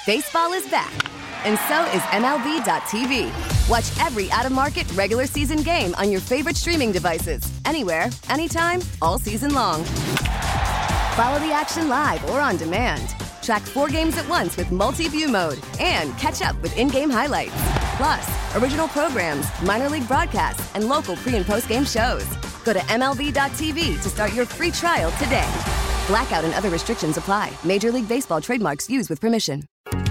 Baseball is back, and so is MLB.tv. Watch every out-of-market regular season game on your favorite streaming devices, anywhere, anytime, all season long. Follow the action live or on demand. Track 4 games at once with multi-view mode and catch up with in-game highlights. Plus, original programs, minor league broadcasts, and local pre- and post-game shows. Go to MLB.tv to start your free trial today. Blackout and other restrictions apply. Major League Baseball trademarks used with permission.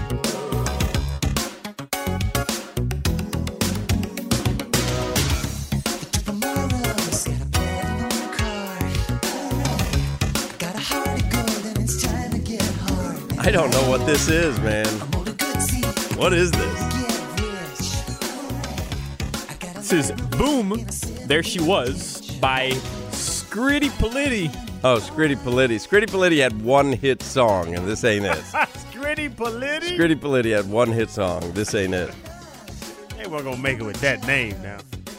I don't know what this is, man. What is this? This is Boom, There She Was by Scritti Politti. Oh, Scritti Politti. Scritti Politti had one hit song, and this ain't it. Scritti Politti? Scritti Politti had one hit song. This ain't it. They weren't going to make it with that name now.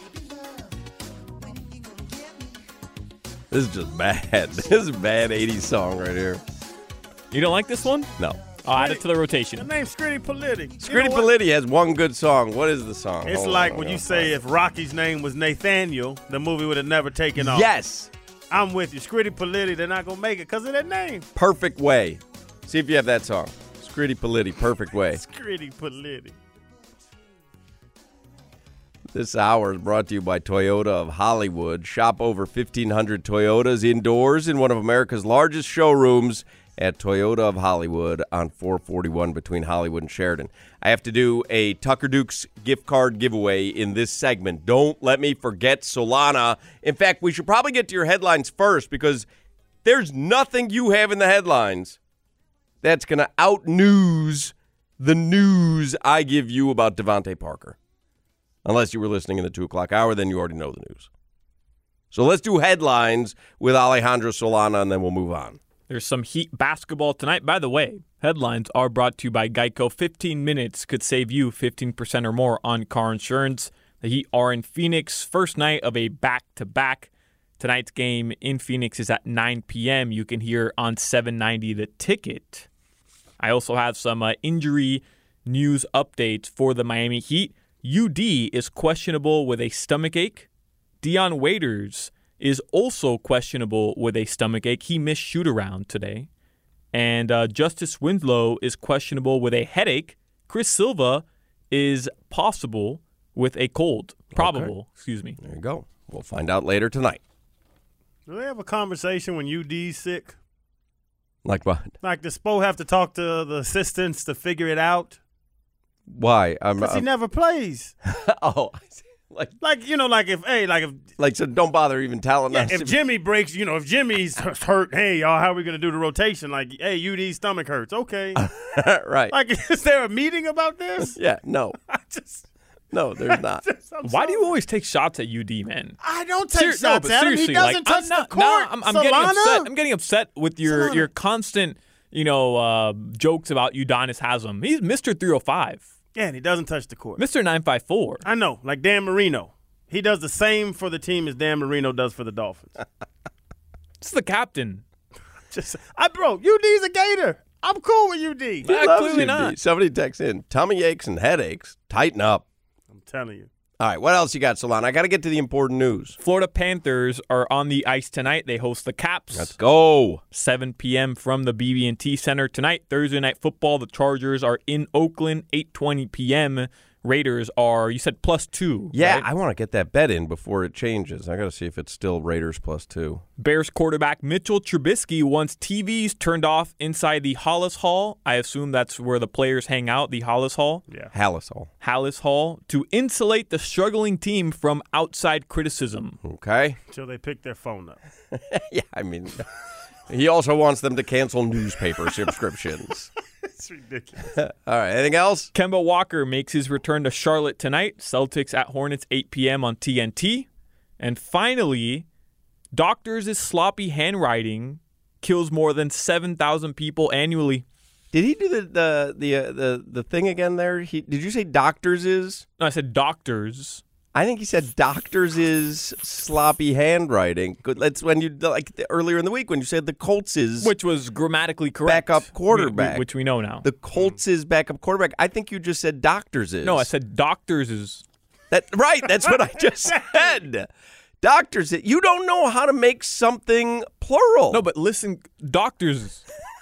This is just bad. This is a bad 80s song right here. You don't like this one? No. I'll add it to the rotation. The name's Scritti Politti. Scritti Politti has one good song. What is the song? It's like when you say if Rocky's name was Nathaniel, the movie would have never taken off. Yes. I'm with you. Scritti Politti, they're not going to make it because of that name. Perfect Way. See if you have that song. Scritti Politti, Perfect Way. Scritti Politti. This hour is brought to you by Toyota of Hollywood. Shop over 1,500 Toyotas indoors in one of America's largest showrooms at Toyota of Hollywood on 441 between Hollywood and Sheridan. I have to do a Tucker Dukes gift card giveaway in this segment. Don't let me forget Solana. In fact, we should probably get to your headlines first because there's nothing you have in the headlines that's going to out-news the news I give you about Devontae Parker. Unless you were listening in the 2 o'clock hour, then you already know the news. So let's do headlines with Alejandro Solana, and then we'll move on. There's some Heat basketball tonight. By the way, headlines are brought to you by Geico. 15 minutes could save you 15% or more on car insurance. The Heat are in Phoenix. First night of a back-to-back. Tonight's game in Phoenix is at 9 p.m. You can hear on 790 The Ticket. I also have some injury news updates for the Miami Heat. UD is questionable with a stomachache. Dion Waiters is also questionable with a stomachache. He missed shoot-around today. And Justice Winslow is questionable with a headache. Chris Silva is possible with a cold. Probable, excuse me. There you go. We'll find out later tonight. Do they have a conversation when UD's sick? Like what? Like, does Spo have to talk to the assistants to figure it out? Why? Because he never plays. Oh, I see. So don't bother even telling us. If Jimmy breaks, if Jimmy's hurt, hey, y'all, how are we going to do the rotation? Like, hey, UD's stomach hurts. Okay. Right. Like, is there a meeting about this? Yeah, no. No, there's not. Why do you always take shots at UD, man? I don't take shots at him. He doesn't touch the court. I'm getting upset. I'm getting upset with your constant, jokes about Udonis Haslem. He's Mr. 305. Yeah, and he doesn't touch the court. Mr. 954. I know, like Dan Marino. He does the same for the team as Dan Marino does for the Dolphins. This is the captain. UD's a Gator. I'm cool with UD. Clearly not. Somebody texts in, tummy aches and headaches, tighten up. I'm telling you. All right, what else you got, Solana? I got to get to the important news. Florida Panthers are on the ice tonight. They host the Caps. Let's go. 7 p.m. from the BB&T Center tonight. Thursday Night Football, the Chargers are in Oakland, 8:20 p.m. Raiders are, you said +2. Yeah, right? I want to get that bet in before it changes. I got to see if it's still Raiders +2. Bears quarterback Mitchell Trubisky wants TVs turned off inside the Hollis Hall. I assume that's where the players hang out, the Hollis Hall. Yeah. Hallis Hall, to insulate the struggling team from outside criticism. Okay. Until they pick their phone up. Yeah, I mean, he also wants them to cancel newspaper subscriptions. It's ridiculous. All right, anything else? Kemba Walker makes his return to Charlotte tonight. Celtics at Hornets, 8 p.m. on TNT. And finally, doctors' sloppy handwriting kills more than 7,000 people annually. Did he do the thing again there? Did you say doctors is? No, I said doctors. I think he said doctors is sloppy handwriting. That's when you earlier in the week when you said the Colts is Which was grammatically correct. backup quarterback, which we know now. The Colts is backup quarterback. I think you just said doctors is. No, I said doctors is. Right. That's what I just said. Doctors. You don't know how to make something plural. No, but listen, doctors.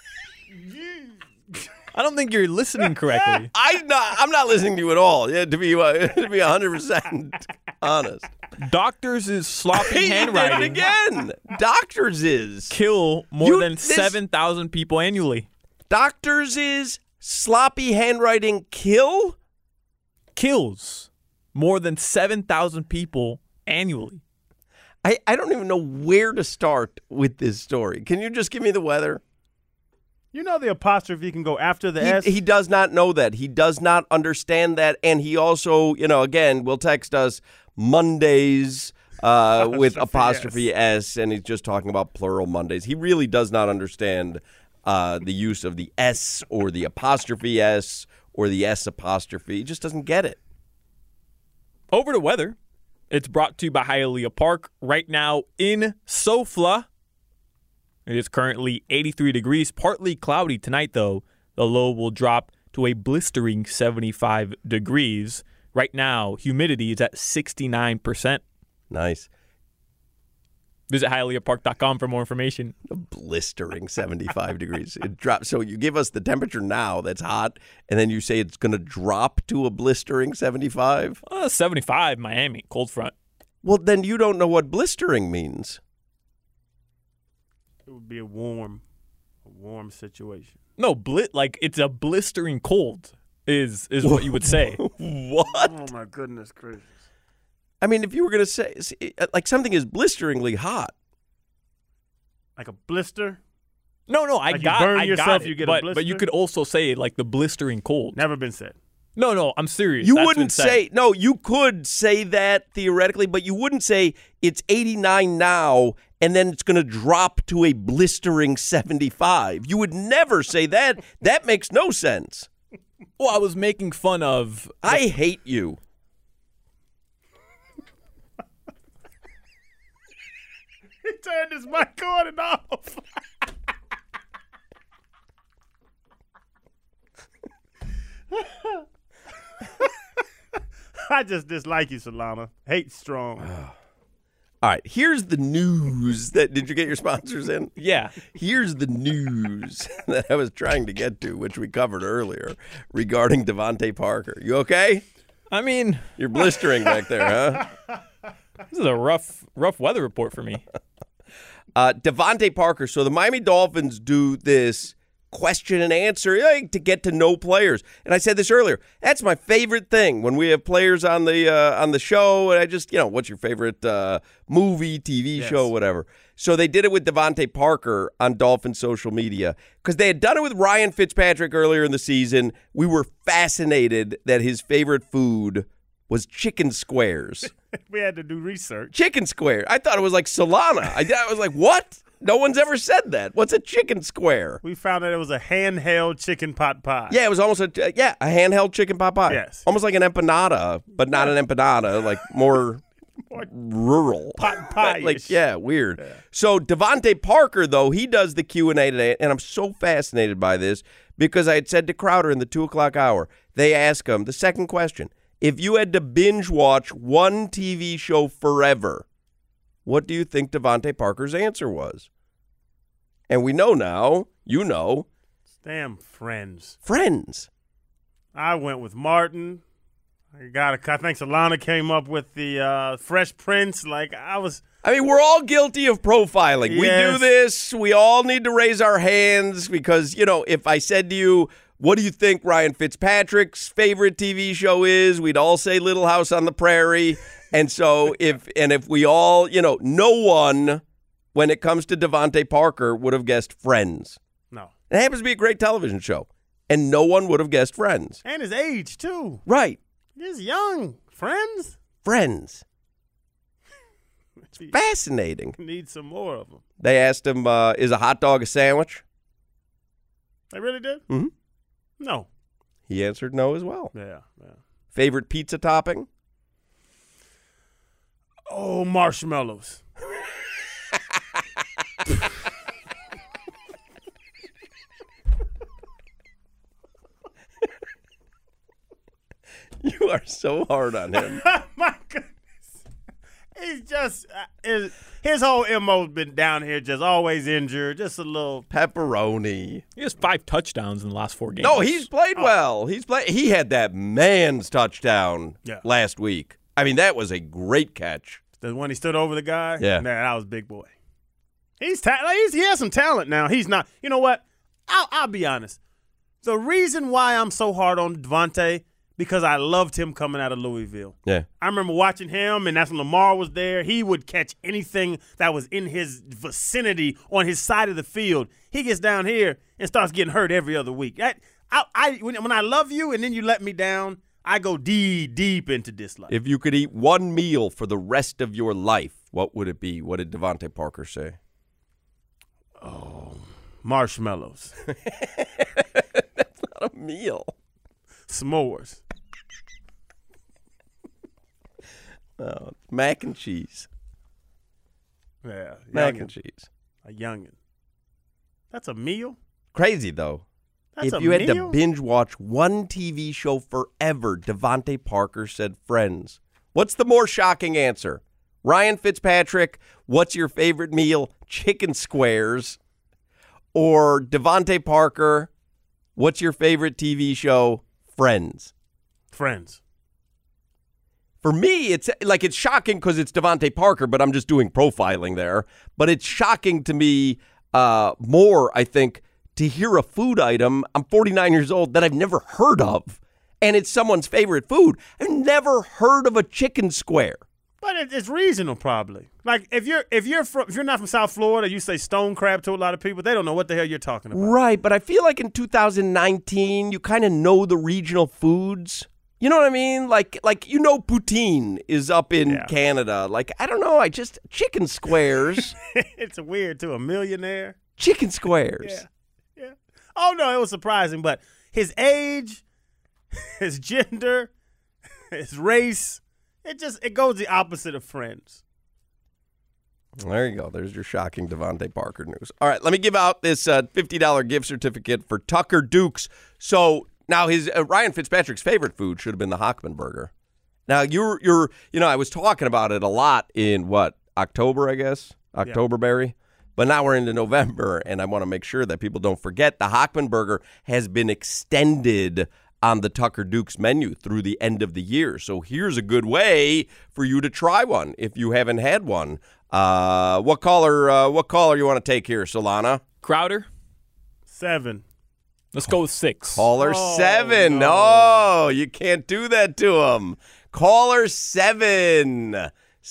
I don't think you're listening correctly. I'm not listening to you at all. Yeah, to be 100% honest. Doctors is sloppy handwriting. He did it again. Doctors is Kill more than 7,000 people annually. Doctors is sloppy handwriting. Kill Kills more than 7,000 people annually. I don't even know where to start with this story. Can you just give me the weather? You know the apostrophe can go after the S? He does not know that. He does not understand that. And he also, again, will text us Mondays with apostrophe S, and he's just talking about plural Mondays. He really does not understand the use of the S or the apostrophe S or the S apostrophe. He just doesn't get it. Over to weather. It's brought to you by Hialeah Park. Right now in SoFla, it is currently 83 degrees, partly cloudy tonight, though. The low will drop to a blistering 75 degrees. Right now, humidity is at 69%. Nice. Visit HialeahPark.com for more information. A blistering 75 degrees. It drops. So you give us the temperature now that's hot, and then you say it's going to drop to a blistering 75? 75, Miami, cold front. Well, then you don't know what blistering means. It would be a warm situation. No, it's a blistering cold is what you would say. What? Oh, my goodness gracious. I mean, if you were going to say, like, something is blisteringly hot. Like a blister? No, Like you burn yourself, it. you get a blister? But you could also say, like, the blistering cold. Never been said. No, I'm serious. You That's wouldn't been said. say, no, you could say that theoretically, but you wouldn't say it's 89 now and then it's going to drop to a blistering 75. You would never say that. That makes no sense. Well, I was making fun of... I hate you. He turned his mic on and off. I just dislike you, Solana. Hate strong. All right, here's the news. Did you get your sponsors in? Yeah. Here's the news that I was trying to get to, which we covered earlier, regarding Devontae Parker. You okay? I mean... You're blistering back there, huh? This is a rough weather report for me. Devontae Parker. So the Miami Dolphins do this question and answer to get to know players. And I said this earlier. That's my favorite thing when we have players on the show. And I just, what's your favorite movie, TV show, whatever. So they did it with Devontae Parker on Dolphin social media because they had done it with Ryan Fitzpatrick earlier in the season. We were fascinated that his favorite food was chicken squares. We had to do research. Chicken square. I thought it was like Solana. I was like, what? No one's ever said that. What's a chicken square? We found out it was a handheld chicken pot pie. Yeah, it was almost a handheld chicken pot pie. Yes. Almost like an empanada, but not an empanada, like more rural. Pot pie. Weird. Yeah. So Devontae Parker, though, he does the Q&A today, and I'm so fascinated by this because I had said to Crowder in the 2 o'clock hour, they ask him the second question. If you had to binge watch one TV show forever, what do you think Devontae Parker's answer was? And we know now, Damn Friends. Friends. I went with Martin. I think Solana came up with the Fresh Prince. We're all guilty of profiling. Yes. We do this. We all need to raise our hands because, if I said to you, what do you think Ryan Fitzpatrick's favorite TV show is? We'd all say Little House on the Prairie. And so if we all, no one, when it comes to Devontae Parker, would have guessed Friends. No. It happens to be a great television show. And no one would have guessed Friends. And his age, too. Right. He's young. Friends? Friends. It's fascinating. Need some more of them. They asked him, is a hot dog a sandwich? They really did? Mm-hmm. No. He answered no as well. Yeah. Favorite pizza topping? Oh, marshmallows. You are so hard on him. My goodness. He's just his whole MO's been down here, just always injured, just a little Pepperoni. He has 5 touchdowns in the last 4 games. No, he's played well. He had that man's touchdown last week. I mean, that was a great catch. The one he stood over the guy? Yeah. Man, that was big boy. He has some talent now. He's not. You know what? I'll be honest. The reason why I'm so hard on Devontae, because I loved him coming out of Louisville. Yeah. I remember watching him, and that's when Lamar was there. He would catch anything that was in his vicinity on his side of the field. He gets down here and starts getting hurt every other week. When I love you and then you let me down, I go deep into dislike. If you could eat one meal for the rest of your life, what would it be? What did Devontae Parker say? Oh, marshmallows. That's not a meal. S'mores. Oh, mac and cheese. Yeah. Mac and cheese. A youngin'. That's a meal? Crazy, though. That's if you a had to meal? binge watch one TV show forever, Devontae Parker said Friends. What's the more shocking answer? Ryan Fitzpatrick, what's your favorite meal? Chicken squares. Or Devontae Parker, what's your favorite TV show? Friends. Friends. For me, it's shocking because it's Devontae Parker, but I'm just doing profiling there. But it's shocking to me more, I think, to hear a food item. I'm 49 years old that I've never heard of, and it's someone's favorite food. I've never heard of a chicken square. But it's reasonable, probably. Like if you're not from South Florida, you say stone crab to a lot of people. They don't know what the hell you're talking about. Right, but I feel like in 2019, you kind of know the regional foods. You know what I mean? Like poutine is up in Canada. Like, I don't know. Chicken squares. It's weird, too. A millionaire. Chicken squares. Yeah. Oh, no, it was surprising. But his age, his gender, his race, it goes the opposite of Friends. There you go. There's your shocking Devontae Parker news. All right, let me give out this $50 gift certificate for Tucker Dukes. So now his Ryan Fitzpatrick's favorite food should have been the Hochman burger. Now I was talking about it a lot in October, I guess, Octoberberry. But now we're into November, and I want to make sure that people don't forget the Hochman burger has been extended on the Tucker Dukes menu through the end of the year. So here's a good way for you to try one if you haven't had one. What caller you want to take here, Solana? Crowder? 7. Let's go with 6. Caller 7. no. Oh, you can't do that to him. Caller 7.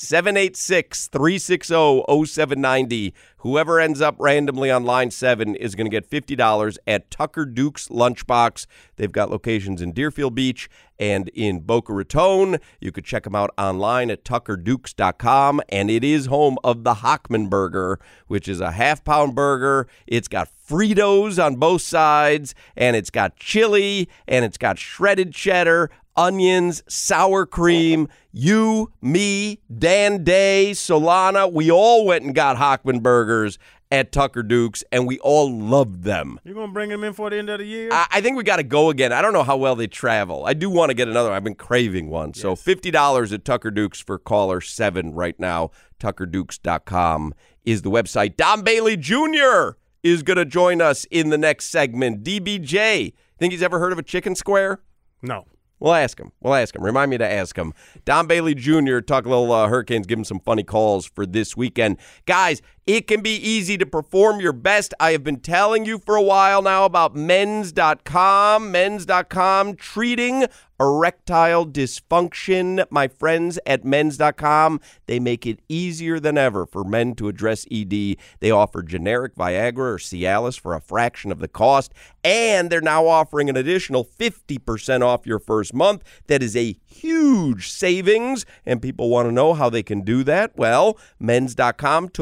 786-360-0790. Whoever ends up randomly on line 7 is going to get $50 at Tucker Dukes Lunchbox. They've got locations in Deerfield Beach and in Boca Raton. You could check them out online at tuckerdukes.com, and it is home of the Hochman Burger, which is a half-pound burger. It's got Fritos on both sides, and it's got chili, and it's got shredded cheddar, onions, sour cream. You, me, Dan Day, Solana, we all went and got Hochman burgers at Tucker Dukes, and we all loved them. You going to bring them in for the end of the year? I think we got to go again. I don't know how well they travel. I do want to get another. I've been craving one. Yes. So $50 at Tucker Dukes for caller 7 right now. TuckerDukes.com is the website. Don Bailey Jr. is going to join us in the next segment. DBJ, think he's ever heard of a chicken square? No. We'll ask him. Remind me to ask him. Don Bailey Jr., talk a little Hurricanes, give him some funny calls for this weekend. Guys, it can be easy to perform your best. I have been telling you for a while now about men's.com. Men's.com treating erectile dysfunction. My friends at men's.com, they make it easier than ever for men to address ED. They offer generic Viagra or Cialis for a fraction of the cost, and they're now offering an additional 50% off your first month. That is a huge savings, and people want to know how they can do that. Well, men's.com took out the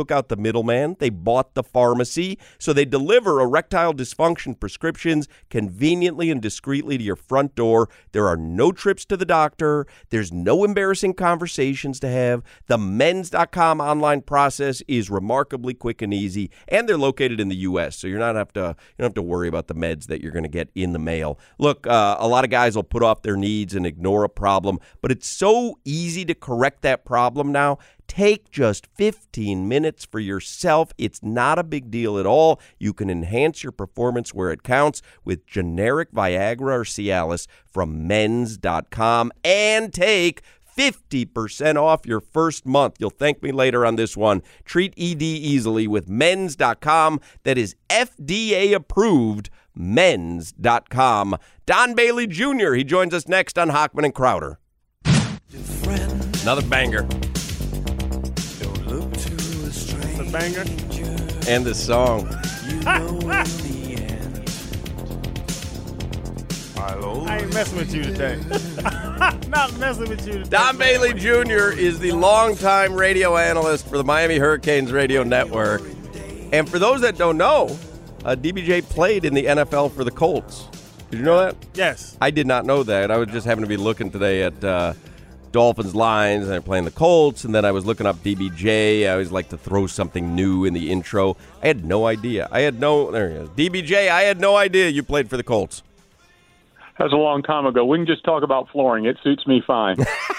middleman. They bought the pharmacy. So they deliver erectile dysfunction prescriptions conveniently and discreetly to your front door. There are no trips to the doctor. There's no embarrassing conversations to have. The Men's.com online process is remarkably quick and easy, and they're located in the U.S., so you don't have to worry about the meds that you're going to get in the mail. Look, a lot of guys will put off their needs and ignore a problem, but it's so easy to correct that problem now. Take just 15 minutes for yourself. It's not a big deal at all. You can enhance your performance where it counts with generic Viagra or Cialis from Men's.com and take 50% off your first month. You'll thank me later on this one. Treat ED easily with Men's.com. That is FDA approved. Men's.com. Don Bailey Jr., he joins us next on Hochman and Crowder. Another banger. The banger. And the song. I ain't messing with you today. Not messing with you today. Don Bailey Jr. is the longtime radio analyst for the Miami Hurricanes radio network. And for those that don't know, DBJ played in the NFL for the Colts. Did you know that? Yes. I did not know that. I was just happened to be looking today at Dolphins lines, and they're playing the Colts, and then I was looking up DBJ. I always like to throw something new in the intro. I had no idea. There he is. DBJ, I had no idea you played for the Colts. That was a long time ago. We can just talk about flooring. It suits me fine.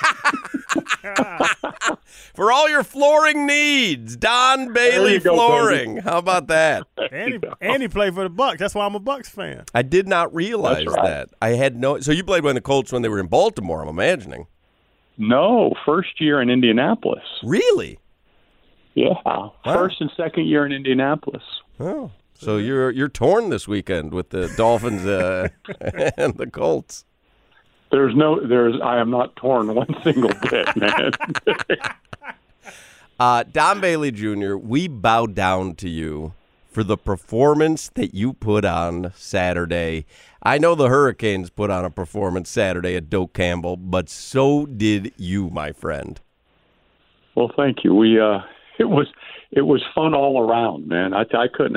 For all your flooring needs, Don Bailey Flooring. Baby. How about that? And he played for the Bucs. That's why I'm a Bucs fan. I did not realize that. I had no. So you played with the Colts when they were in Baltimore, I'm imagining. No, first year in Indianapolis. Really? Yeah. Wow. First and second year in Indianapolis. Oh. So you're torn this weekend with the Dolphins and the Colts. I am not torn one single bit, man. Don Bailey Jr., we bow down to you for the performance that you put on Saturday. I know the Hurricanes put on a performance Saturday at Doak Campbell, but so did you, my friend. Well, thank you. It was fun all around, man. I hadn't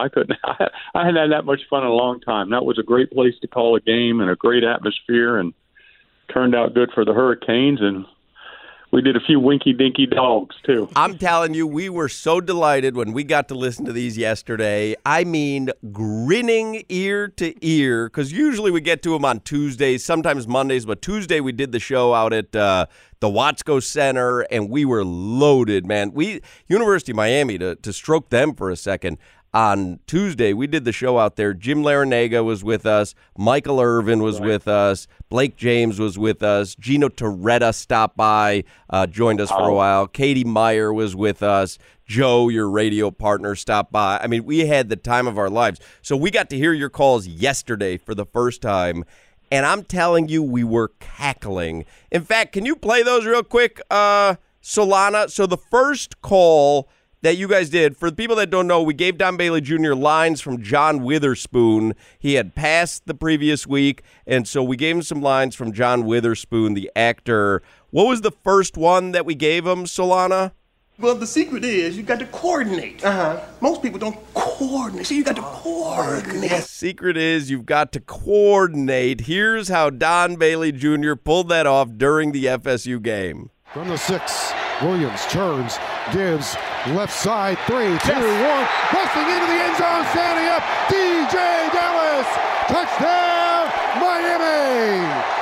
had that much fun in a long time. That was a great place to call a game and a great atmosphere, and turned out good for the Hurricanes. And we did a few winky-dinky dogs, too. I'm telling you, we were so delighted when we got to listen to these yesterday. I mean, grinning ear to ear, because usually we get to them on Tuesdays, sometimes Mondays, but Tuesday we did the show out at the Watsco Center, and we were loaded, man. University of Miami, to stroke them for a second, on Tuesday, we did the show out there. Jim Larinaga was with us. Michael Irvin was with us. Blake James was with us. Gino Torretta stopped by, joined us for a while. Katie Meyer was with us. Joe, your radio partner, stopped by. I mean, we had the time of our lives. So we got to hear your calls yesterday for the first time, and I'm telling you, we were cackling. In fact, can you play those real quick, Solana? So the first call that you guys did, for the people that don't know, we gave Don Bailey Jr. lines from John Witherspoon. He had passed the previous week, and so we gave him some lines from John Witherspoon, the actor. What was the first one that we gave him, Solana? Well, the secret is you got to coordinate. Most people don't coordinate, so you got to coordinate. The secret is you've got to coordinate. Here's how Don Bailey Jr. pulled that off during the FSU game. From the 6, Williams turns, gives left side, 3, 2, 1, busting into the end zone, standing up, DJ Dallas, touchdown, Miami!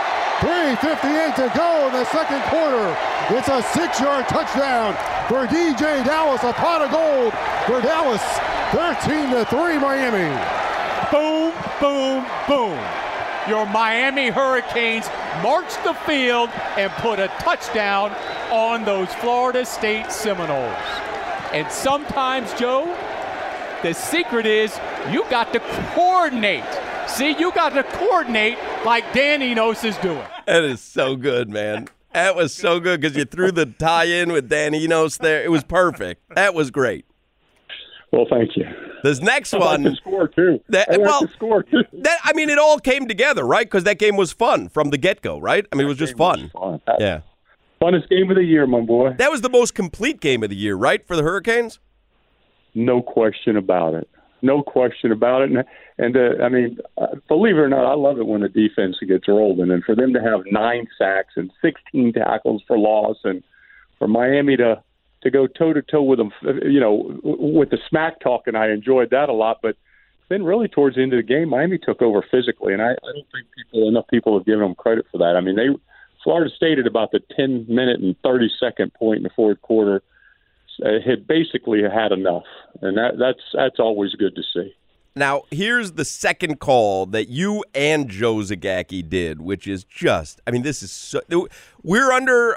3:58 to go in the second quarter. It's a 6-yard touchdown for DJ Dallas, a pot of gold for Dallas, 13-3 Miami. Boom, boom, boom. Your Miami Hurricanes marched the field and put a touchdown on those Florida State Seminoles. And sometimes, Joe, the secret is you got to coordinate. See, you got to coordinate like Dan Enos is doing. That is so good, man. That was so good because you threw the tie-in with Dan Enos there. It was perfect. That was great. Well, thank you. This next one. The score, too. The score, too. I mean, it all came together, right? Because that game was fun from the get-go, right? I mean, it was just fun. Yeah. Funnest game of the year, my boy. That was the most complete game of the year, right, for the Hurricanes? No question about it. No question about it. And I mean, believe it or not, I love it when the defense gets rolling. And for them to have 9 sacks and 16 tackles for loss, and for Miami to go toe-to-toe with them, with the smack talk, and I enjoyed that a lot. But then really towards the end of the game, Miami took over physically, and I don't think enough people have given them credit for that. I mean, Florida State at about the 10-minute and 30-second point in the fourth quarter had basically had enough, and that's always good to see. Now, here's the second call that you and Joe Zagacki did, which is just, I mean, this is so, we're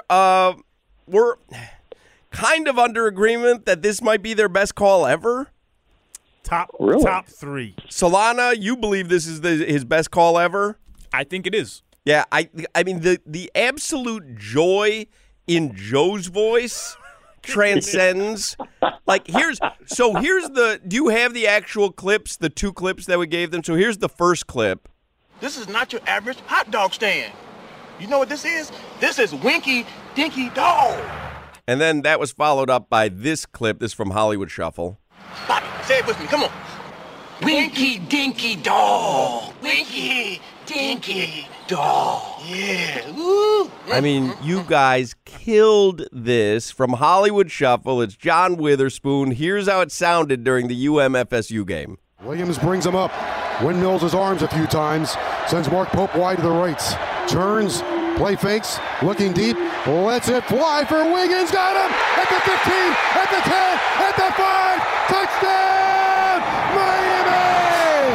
kind of under agreement that this might be their best call ever. Top 3. Solana, you believe this is his best call ever? I think it is. Yeah, I mean the absolute joy in Joe's voice transcends. Like here's the. Do you have the actual clips? The 2 clips that we gave them. So here's the first clip. This is not your average hot dog stand. You know what this is? This is Winky Dinky Dog. And then that was followed up by this clip. This is from Hollywood Shuffle. Bobby, say it with me. Come on. Winky Dinky Dog. Winky Dinky Dog. Yeah. Woo. I mean, you guys killed this. From Hollywood Shuffle, it's John Witherspoon. Here's how it sounded during the UM-FSU game. Williams brings him up. Windmills his arms a few times. Sends Mark Pope wide to the right. Turns. Play fakes. Looking deep. Lets it fly for Wiggins. Got him at the 15, at the 10, at the 5. Touchdown, Miami!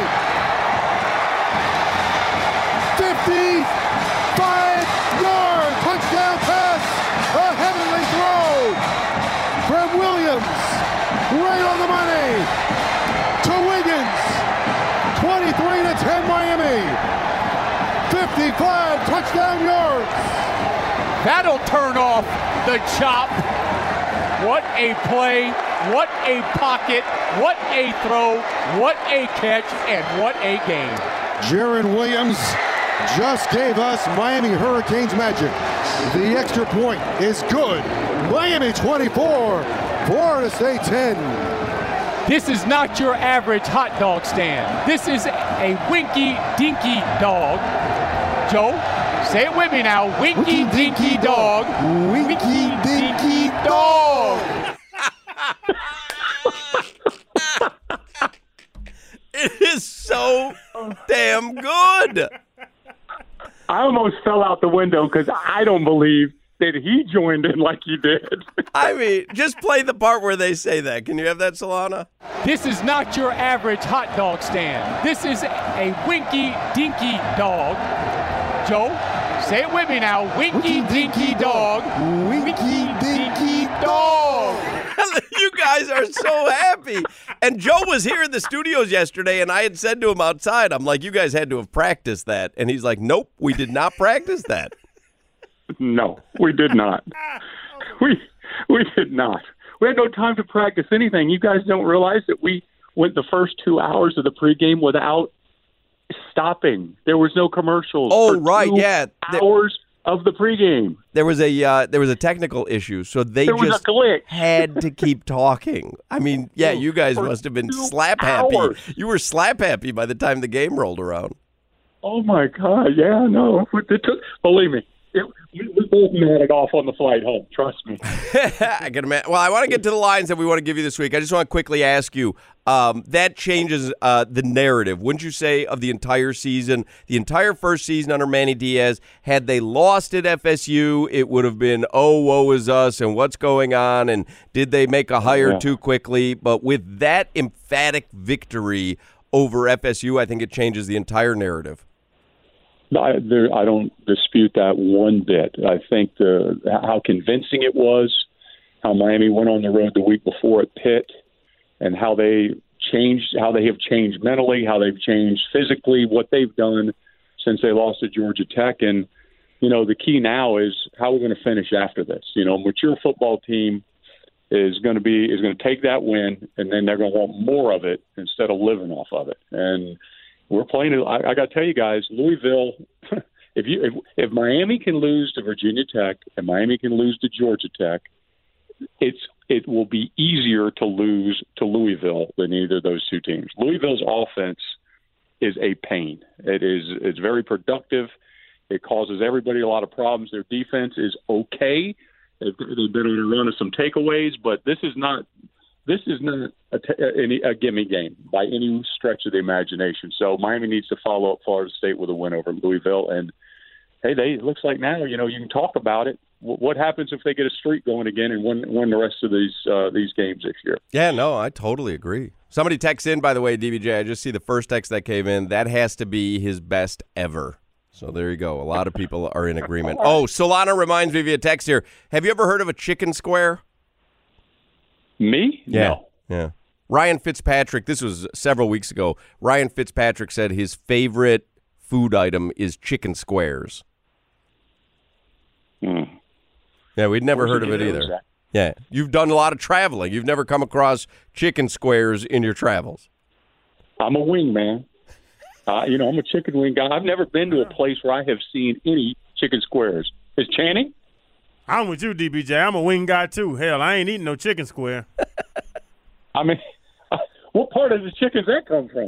55-yard touchdown pass. A heavenly throw from Williams. Right on the money to Wiggins. 23-10 Miami. 55 touchdown yards. That'll turn off the chop. What a play, what a pocket, what a throw, what a catch, and what a game. Jaron Williams just gave us Miami Hurricanes magic. The extra point is good. Miami 24, Florida State 10. This is not your average hot dog stand. This is a Winky Dinky Dog. Joe, say it with me now. Winky Dinky Dog. Winky Dinky Dog. It is so damn good. I almost fell out the window because I don't believe that he joined in like he did. I mean, just play the part where they say that. Can you have that, Solana? This is not your average hot dog stand. This is a Winky Dinky Dog. Joe, say it with me now. Winky Dinky Dog. Winky Dinky Dog. You guys are so happy. And Joe was here in the studios yesterday, and I had said to him outside, I'm like, you guys had to have practiced that. And he's like, nope, we did not practice that. No, we did not. We did not. We had no time to practice anything. You guys don't realize that we went the first 2 hours of the pregame without stopping. There was no commercials. Oh, right, yeah. Hours of the pregame. There was a technical issue, so they just had to keep talking. I mean, yeah, you guys must have been slap happy. You were slap happy by the time the game rolled around. Oh my God! Yeah, no. Believe me. We both had it off on the flight home. Trust me. I can imagine. Well, I want to get to the lines that we want to give you this week. I just want to quickly ask you, that changes the narrative, wouldn't you say, of the entire season? The entire first season under Manny Diaz, had they lost at FSU, it would have been, oh, woe is us, and what's going on, and did they make a hire too quickly? But with that emphatic victory over FSU, I think it changes the entire narrative. I don't dispute that one bit. I think how convincing it was, how Miami went on the road the week before at Pitt, and how they have changed mentally, how they've changed physically, what they've done since they lost to Georgia Tech. And, the key now is how we're going to finish after this. A mature football team is going to take that win, and then they're going to want more of it instead of living off of it. And we're playing it. I got to tell you guys, Louisville. If Miami can lose to Virginia Tech and Miami can lose to Georgia Tech, it's it will be easier to lose to Louisville than either of those two teams. Louisville's offense is a pain. It's very productive. It causes everybody a lot of problems. Their defense is okay. They've been on a run of some takeaways, but this is not a gimme game by any stretch of the imagination. So Miami needs to follow up Florida State with a win over Louisville. And hey, it looks like now you can talk about it. What happens if they get a streak going again and win the rest of these games this year? Yeah, no, I totally agree. Somebody texts in, by the way, DBJ. I just see the first text that came in. That has to be his best ever. So there you go. A lot of people are in agreement. Oh, Solana reminds me via text here. Have you ever heard of a chicken square? Me? Yeah. No. Yeah. Ryan Fitzpatrick, this was several weeks ago. Ryan Fitzpatrick said his favorite food item is chicken squares. Yeah, we'd never heard of it either. Yeah. You've done a lot of traveling. You've never come across chicken squares in your travels. I'm a wing man. I'm a chicken wing guy. I've never been to a place where I have seen any chicken squares. Is Channing? I'm with you, DBJ. I'm a wing guy, too. Hell, I ain't eating no chicken square. I mean, what part of the chickens that come from?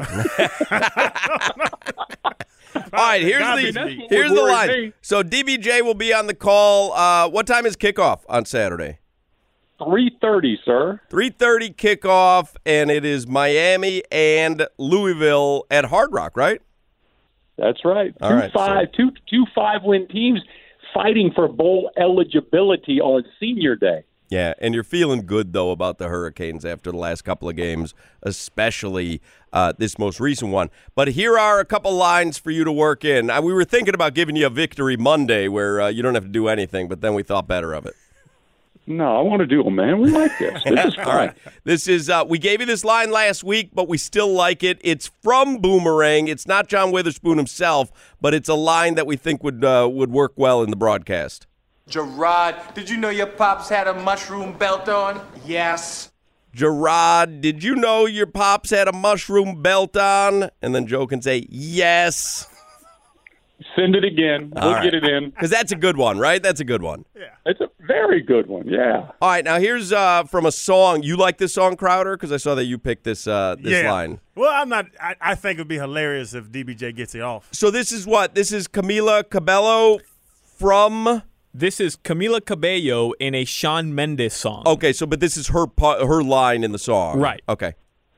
All right, here's the line. So DBJ will be on the call. What time is kickoff on Saturday? 3:30, sir. 3:30 kickoff, and it is Miami and Louisville at Hard Rock, right? That's right. All right, two 5-win teams fighting for bowl eligibility on Senior Day. Yeah, and you're feeling good, though, about the Hurricanes after the last couple of games, especially this most recent one. But here are a couple lines for you to work in. We were thinking about giving you a Victory Monday where you don't have to do anything, but then we thought better of it. No, I want to do them, man. We like this. This is fun. All right. This is we gave you this line last week, but we still like it. It's from Boomerang. It's not John Witherspoon himself, but it's a line that we think would work well in the broadcast. Gerard, did you know your pops had a mushroom belt on? Yes. Gerard, did you know your pops had a mushroom belt on? And then Joe can say, yes. Send it again. We'll get it in. Because that's a good one, right? That's a good one. Yeah. It's a very good one, yeah. All right, now here's from a song. You like this song, Crowder? Because I saw that you picked this line. Well, I'm not. I think it would be hilarious if DBJ gets it off. So this is what? This is Camila Cabello from... This is Camila Cabello in a Shawn Mendes song. Okay, but this is her line in the song. Right. Okay.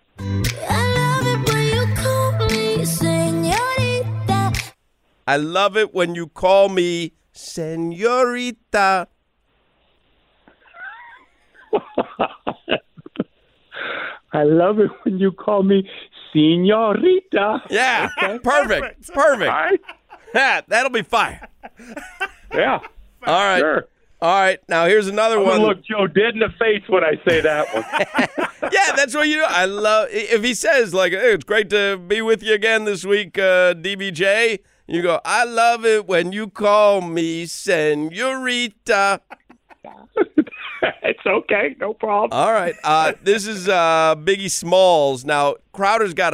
I love it when you call me señorita. I love it when you call me señorita. Yeah, okay. Perfect. All right. Yeah, that'll be fine. Yeah. All right. Sure. All right. Now here's another one. Look Joe dead in the face when I say that one. Yeah, that's what you do. I love if he says like, hey, "It's great to be with you again this week, DBJ." You go, "I love it when you call me señorita." It's okay, no problem. All right. This is Biggie Smalls. Now Crowder's got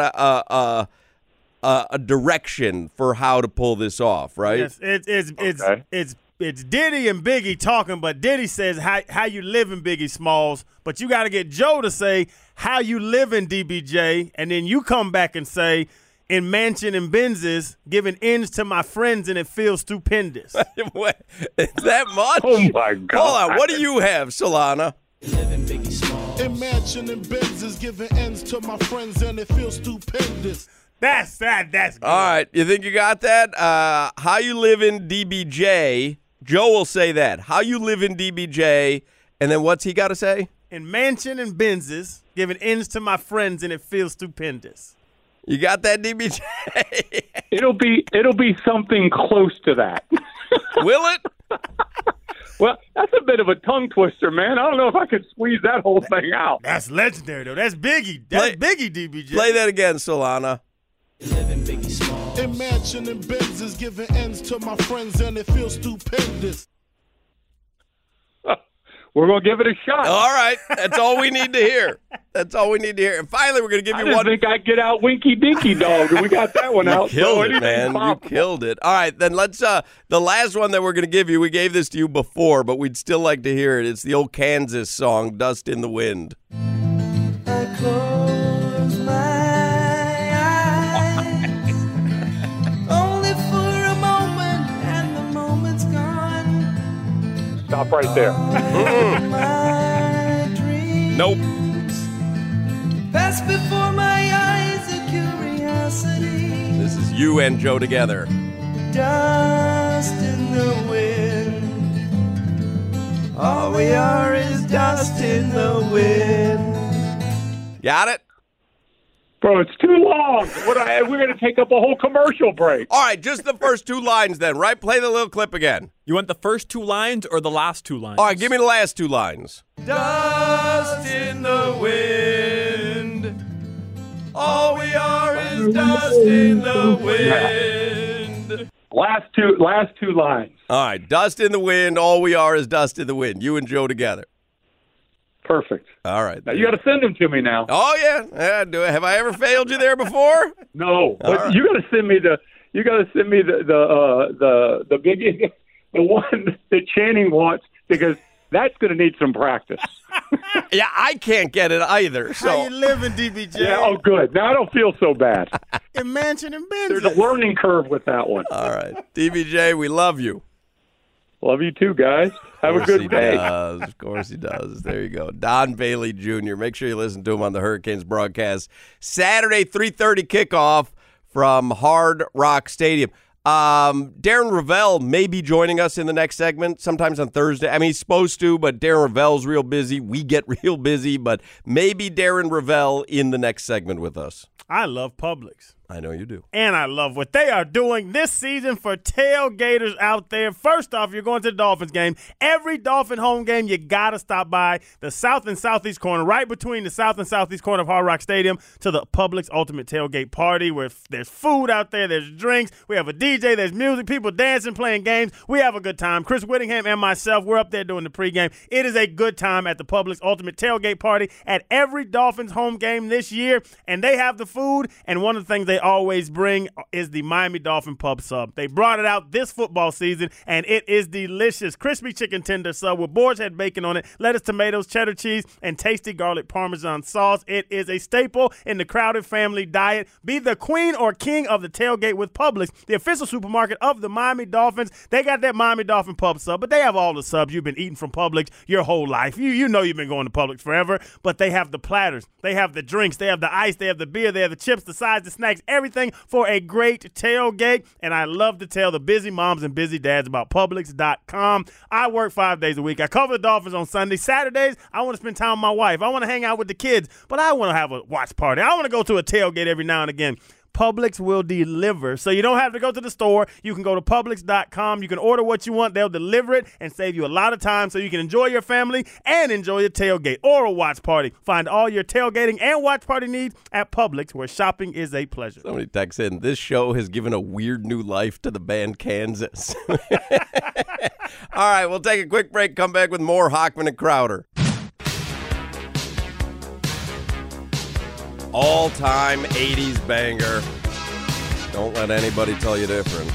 a direction for how to pull this off, right? Yes, it's Diddy and Biggie talking, but Diddy says how you living, Biggie Smalls, but you got to get Joe to say how you living, DBJ, and then you come back and say in Mansion and Benzes, giving ends to my friends, and it feels stupendous. Is that much? Oh my God! Hold on, what do you have, Solana? In Mansion and Benzes, giving ends to my friends, and it feels stupendous. That's good. All right, you think you got that? How you living, DBJ? Joe will say that. How you living, DBJ? And then what's he got to say? In Mansion and Benzes, giving ends to my friends, and it feels stupendous. You got that, DBJ? It'll be something close to that. Will it? Well, that's a bit of a tongue twister, man. I don't know if I could squeeze that whole thing out. That's legendary, though. That's Biggie. That's Biggie, DBJ. Play that again, Solana. In Mansion and Benzes, giving ends to my friends, and it feels stupendous. We're going to give it a shot. All right. That's all we need to hear. That's all we need to hear. And finally, we're going to give you I one. think I'd get out Winky Dinky Dog. We got that one out. Killed it, man. You killed it. All right, then let's, the last one that we're going to give you, we gave this to you before, but we'd still like to hear it. It's the old Kansas song, Dust in the Wind. I close my eyes only for a moment, and the moment's gone. Stop right there. My dreams Nope. pass before my eyes of curiosity. This is you and Joe together. Dust in the wind. All we are is dust in the wind. Got it? Bro, it's too long. We're going to take up a whole commercial break. All right, just the first two lines then, right? Play the little clip again. You want the first two lines or the last two lines? All right, give me the last two lines. Dust in the wind. All we are is dust in the wind. Last two lines. All right, dust in the wind. All we are is dust in the wind. You and Joe together. Perfect. All right. Now you got to send them to me now. Oh yeah. Have I ever failed you there before? No, but right. you got to send me the big the one that Channing wants, because that's going to need some practice. Yeah, I can't get it either. So How you living, DBJ? Yeah. Oh, good. Now I don't feel so bad. In Mansion and Benz. There's a learning curve with that one. all right, DBJ, we love you. Love you too, guys. Have a good day. Of course he does. There you go. Don Bailey Jr. Make sure you listen to him on the Hurricanes broadcast. Saturday, 3:30 kickoff from Hard Rock Stadium. Darren Ravel may be joining us in the next segment, sometimes on Thursday. I mean, he's supposed to, but Darren Ravel's real busy. We get real busy, but maybe Darren Ravel in the next segment with us. I love Publix. I know you do. And I love what they are doing this season for tailgaters out there. First off, you're going to the Dolphins game. Every Dolphin home game, you got to stop by the south and southeast corner, right between the south and southeast corner of Hard Rock Stadium, to the Publix Ultimate Tailgate Party, where there's food out there, there's drinks, we have a DJ, there's music, people dancing, playing games. We have a good time. Chris Whittingham and myself, we're up there doing the pregame. It is a good time at the Publix Ultimate Tailgate Party at every Dolphins home game this year, and they have the food, and one of the things they always bring is the Miami Dolphin Pub Sub. They brought it out this football season, and it is delicious. Crispy chicken tender sub with boar's head bacon on it, lettuce, tomatoes, cheddar cheese, and tasty garlic parmesan sauce. It is a staple in the crowded family diet. Be the queen or king of the tailgate with Publix, the official supermarket of the Miami Dolphins. They got that Miami Dolphin Pub Sub, but they have all the subs you've been eating from Publix your whole life. You know you've been going to Publix forever, but they have the platters, they have the drinks, they have the ice, they have the beer, they have the chips, the sides, the snacks, everything for a great tailgate. And I love to tell the busy moms and busy dads about Publix.com. I work 5 days a week. I cover the Dolphins on Sunday. Saturdays, I want to spend time with my wife. I want to hang out with the kids, but I want to have a watch party. I want to go to a tailgate every now and again. Publix will deliver. So you don't have to go to the store. You can go to Publix.com. You can order what you want. They'll deliver it and save you a lot of time so you can enjoy your family and enjoy your tailgate or a watch party. Find all your tailgating and watch party needs at Publix, where shopping is a pleasure. Somebody texts in, this show has given a weird new life to the band Kansas. All right, we'll take a quick break, come back with more Hochman and Crowder. All-time 80s banger. Don't let anybody tell you different.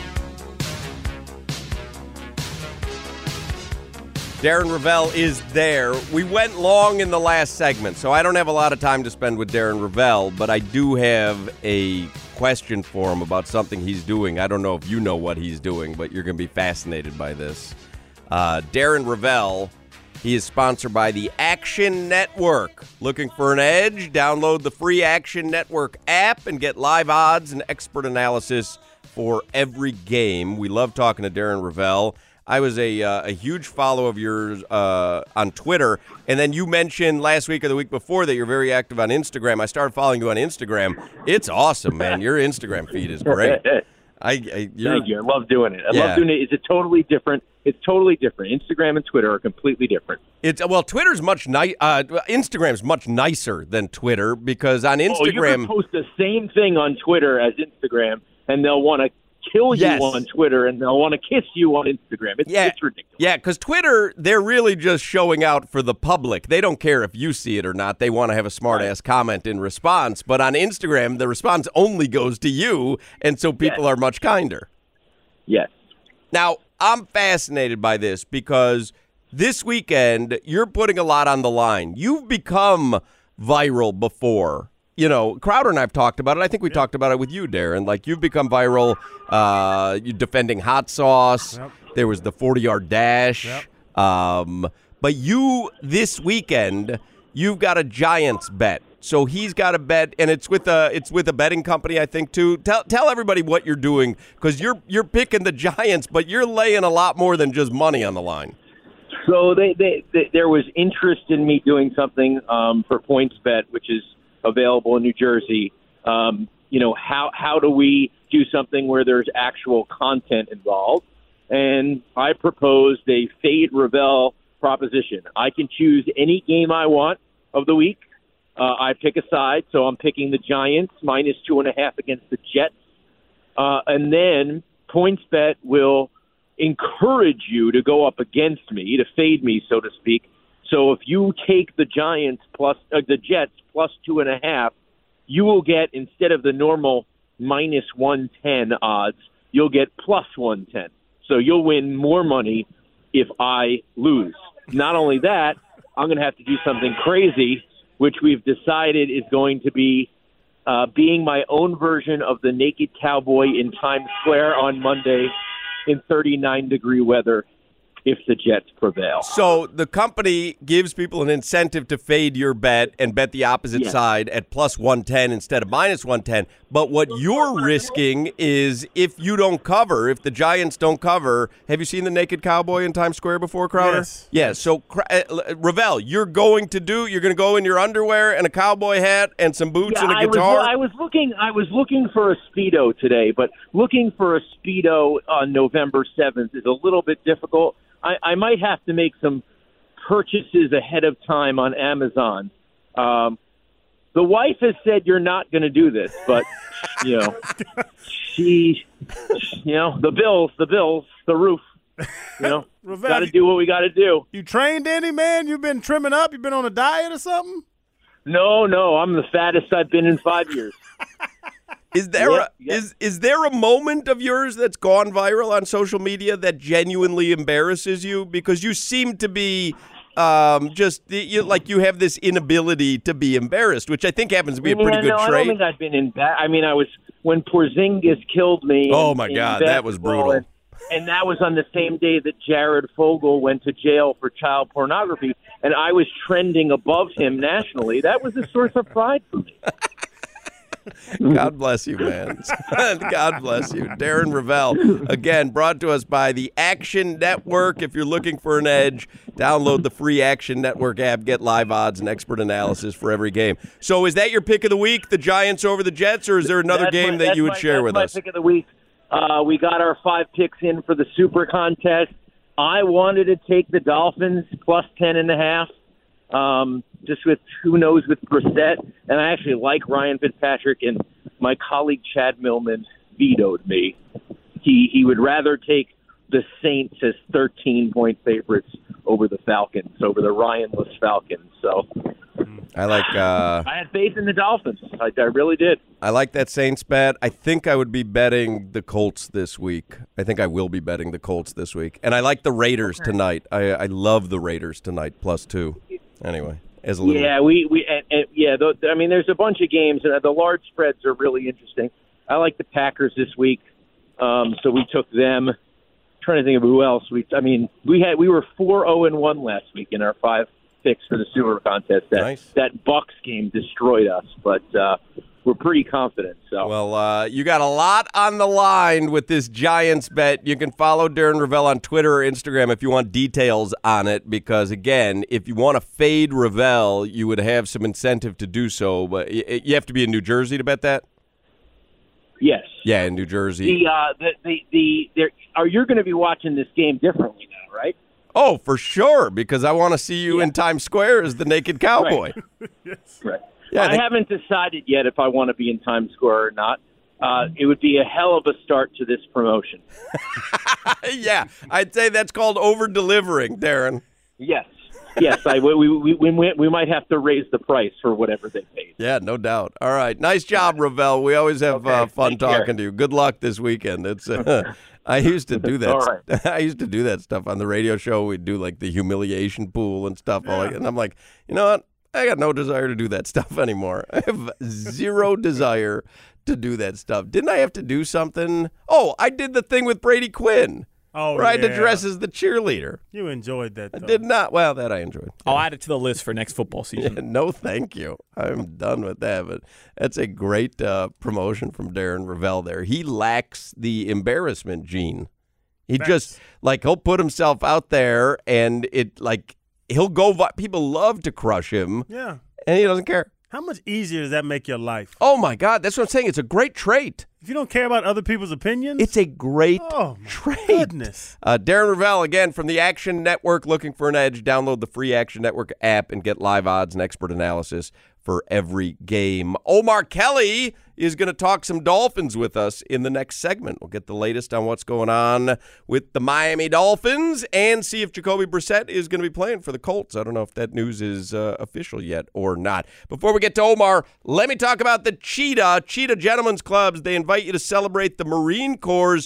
Darren Ravel is there. We went long in the last segment, so I don't have a lot of time to spend with Darren Ravel, but I do have a question for him about something he's doing. I don't know if you know what he's doing, but you're going to be fascinated by this. Darren Ravel, he is sponsored by the Action Network. Looking for an edge? Download the free Action Network app and get live odds and expert analysis for every game. We love talking to Darren Ravel. I was a huge follower of yours on Twitter, and then you mentioned last week or the week before that you're very active on Instagram. I started following you on Instagram. It's awesome, man. Your Instagram feed is great. Thank you. I love doing it. I love doing it. It's totally different. Instagram and Twitter are completely different. Twitter's much Instagram's much nicer than Twitter, because on Instagram you can post the same thing on Twitter as Instagram, and they'll want to kill you on Twitter, and they'll want to kiss you on Instagram. It's ridiculous. Yeah, because Twitter, they're really just showing out for the public. They don't care if you see it or not. They want to have a smart-ass comment in response. But on Instagram, the response only goes to you, and so people are much kinder. Yes. Now, I'm fascinated by this because this weekend, you're putting a lot on the line. You've become viral before. You know, Crowder and I have talked about it. I think we talked about it with you, Darren. Like, you've become viral. You defending hot sauce. Yep. There was the 40-yard dash. Yep. But you, this weekend, you've got a Giants bet. So he's got a bet, and it's with a betting company, I think, too. Tell everybody what you're doing, because you're picking the Giants, but you're laying a lot more than just money on the line. So there was interest in me doing something for PointsBet, which is available in New Jersey. How do we do something where there's actual content involved? And I proposed a Fade Ravel proposition. I can choose any game I want of the week. I pick a side, so I'm picking the Giants minus 2.5 against the Jets. And then PointsBet will encourage you to go up against me, to fade me, so to speak. So if you take the Giants plus the Jets plus 2.5, you will get, instead of the normal minus 110 odds, you'll get plus 110. So you'll win more money if I lose. Not only that, I'm going to have to do something crazy, which we've decided is going to be being my own version of the naked cowboy in Times Square on Monday in 39-degree weather if the Jets prevail. So the company gives people an incentive to fade your bet and bet the opposite side at plus 110 instead of minus 110. But what you're risking is if you don't cover, if the Giants don't cover. Have you seen the naked cowboy in Times Square before, Crowder? Yes. Yeah. So, Ravel, you're going to go in your underwear and a cowboy hat and some boots and a guitar? I was looking for a Speedo today, but looking for a Speedo on November 7th is a little bit difficult. I might have to make some purchases ahead of time on Amazon. The wife has said you're not going to do this, but, the bills, the roof, got to do what we got to do. You trained any, man? You've been trimming up? You've been on a diet or something? No, I'm the fattest I've been in 5 years. Is there a moment of yours that's gone viral on social media that genuinely embarrasses you? Because you seem to be you have this inability to be embarrassed, which I think happens to be a pretty good trait. I don't think I've been in that. I mean, I was when Porzingis killed me. Oh my God, that was brutal. And that was on the same day that Jared Fogle went to jail for child pornography, and I was trending above him nationally. That was a source of pride for me. God bless you, man. God bless you. Darren Ravel, again, brought to us by the Action Network. If you're looking for an edge, download the free Action Network app. Get live odds and expert analysis for every game. So is that your pick of the week, the Giants over the Jets, or is there another game that you would share with us? That's my pick of the week. We got our 5 picks in for the Super Contest. I wanted to take the Dolphins plus 10.5. Just with who knows with Brissett, and I actually like Ryan Fitzpatrick, and my colleague Chad Millman vetoed me. He would rather take the Saints as 13-point favorites over the Falcons, over the Ryanless Falcons. So I had faith in the Dolphins. I really did. I like that Saints bet. I think I would be betting the Colts this week. I think I will be betting the Colts this week, and I like the Raiders tonight. I love the Raiders tonight plus 2. Anyway, as a little I mean, there's a bunch of games, and the large spreads are really interesting. I like the Packers this week, so we took them. I'm trying to think of who else. We were 4-0-1 last week in our 5 picks for the Super Contest. That Bucks game destroyed us, but we're pretty confident. So. Well, you got a lot on the line with this Giants bet. You can follow Darren Ravel on Twitter or Instagram if you want details on it, because, again, if you want to fade Ravel, you would have some incentive to do so. But you have to be in New Jersey to bet that? Yes. Yeah, in New Jersey. You're going to be watching this game differently now, right? Oh, for sure, because I want to see you in Times Square as the naked cowboy. Right. Yes. Yeah, I haven't decided yet if I want to be in Times Square or not. it would be a hell of a start to this promotion. Yeah, I'd say that's called over-delivering, Darren. Yes. Yes, we might have to raise the price for whatever they paid. Yeah, no doubt. All right. Nice job, Ravel. We always have fun talking to you. Good luck this weekend. It's I used to do that. All right. I used to do that stuff on the radio show. We'd do like the humiliation pool and stuff. And I'm like, you know what? I got no desire to do that stuff anymore. I have zero desire to do that stuff. Didn't I have to do something? Oh, I did the thing with Brady Quinn. Oh, where I had yeah. to dress as the cheerleader. You enjoyed that, though. I did not. Well, that I enjoyed. I'll add it to the list for next football season. Yeah, no, thank you. I'm done with that. But that's a great promotion from Darren Ravel there. He lacks the embarrassment gene. He just, like, he'll put himself out there, and he'll go. People love to crush him. Yeah. And he doesn't care. How much easier does that make your life? Oh, my God. That's what I'm saying. It's a great trait. If you don't care about other people's opinions? It's a great trait. Goodness. Darren Ravel, again, from the Action Network, looking for an edge. Download the free Action Network app and get live odds and expert analysis for every game. Omar Kelly is going to talk some Dolphins with us in the next segment. We'll get the latest on what's going on with the Miami Dolphins and see if Jacoby Brissett is going to be playing for the Colts. I don't know if that news is official yet or not. Before we get to Omar, let me talk about the Cheetah Gentlemen's Clubs. They invite you to celebrate the Marine Corps'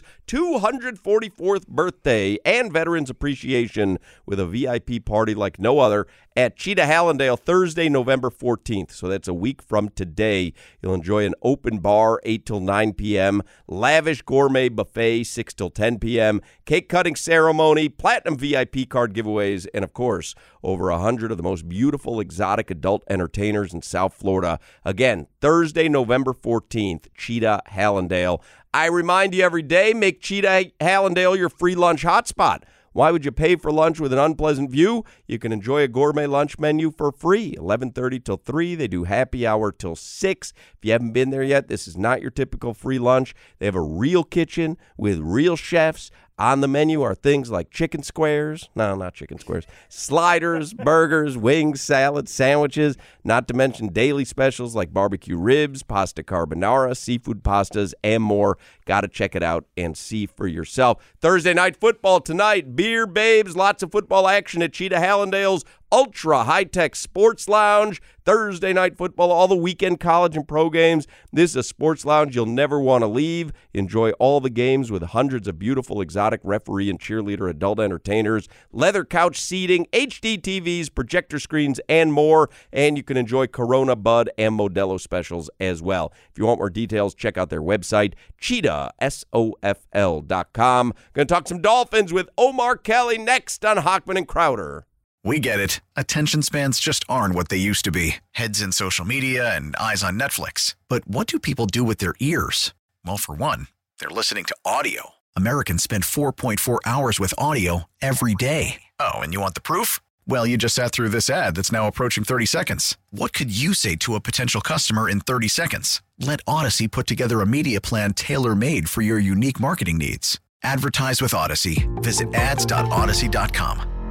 244th birthday and Veterans Appreciation with a VIP party like no other at Cheetah Hallandale Thursday, November 14th. So that's a week from today. You'll enjoy an open bar 8 till 9 p.m., lavish gourmet buffet 6 till 10 p.m., cake cutting ceremony, platinum VIP card giveaways, and, of course, over 100 of the most beautiful exotic adult entertainers in South Florida. Again, Thursday, November 14th, Cheetah Hallandale. I remind you every day, make Cheetah Hallandale your free lunch hotspot. Why would you pay for lunch with an unpleasant view? You can enjoy a gourmet lunch menu for free, 11:30 till 3. They do happy hour till 6. If you haven't been there yet, this is not your typical free lunch. They have a real kitchen with real chefs. On the menu are things like chicken squares. No, not chicken squares. Sliders, burgers, wings, salads, sandwiches, not to mention daily specials like barbecue ribs, pasta carbonara, seafood pastas, and more. Got to check it out and see for yourself. Thursday night football tonight. Beer babes, lots of football action at Cheetah Hallandale's ultra high-tech sports lounge. Thursday night football, all the weekend college and pro games. This is a sports lounge you'll never want to leave. Enjoy all the games with hundreds of beautiful exotic referee and cheerleader adult entertainers, leather couch seating, HD TVs, projector screens, and more. And you can enjoy Corona, Bud, and Modelo specials as well. If you want more details, check out their website, cheetahsofl.com. Going to talk some Dolphins with Omar Kelly next on Hochman and Crowder. We get it. Attention spans just aren't what they used to be. Heads in social media and eyes on Netflix. But what do people do with their ears? Well, for one, they're listening to audio. Americans spend 4.4 hours with audio every day. Oh, and you want the proof? Well, you just sat through this ad that's now approaching 30 seconds. What could you say to a potential customer in 30 seconds? Let Odyssey put together a media plan tailor-made for your unique marketing needs. Advertise with Odyssey. Visit ads.odyssey.com.